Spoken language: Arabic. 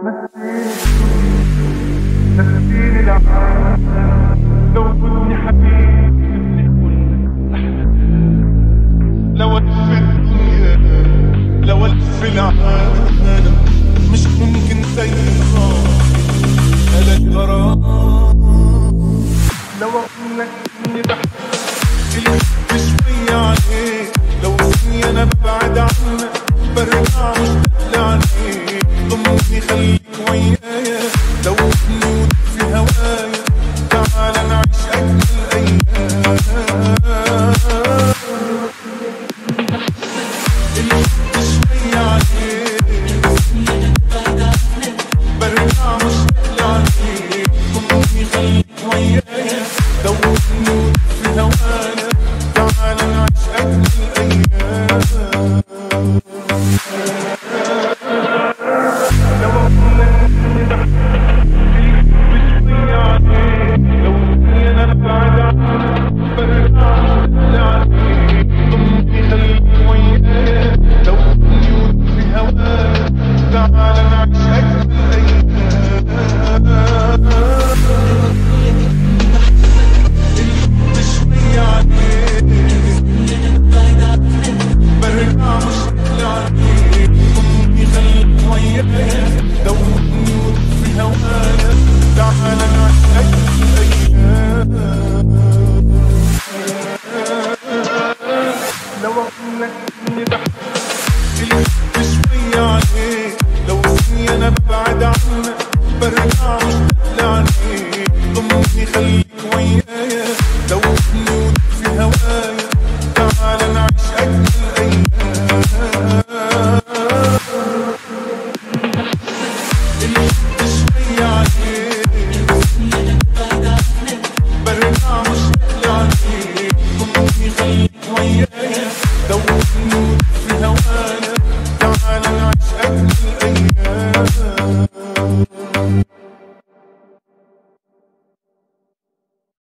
نسيني العالم لو كنت حبيبي لو ألف الدنيا لو ألف العالم مش ممكن زيها هذا الغرام. لو أقول لك إني بحبك شوية عليك، لو إني أنا ببعد عنك برجع مشتاق لعينيك، ضمني خليك ويايا، لو إني ودك في هوايا تعال نعيش أجمل أيام. شوية عليك برجع مشتاق لعينيك، ضمني خليك ويايا، لو إني ودك في هوايا تعال نعيش أجمل أيام. تعال نعيش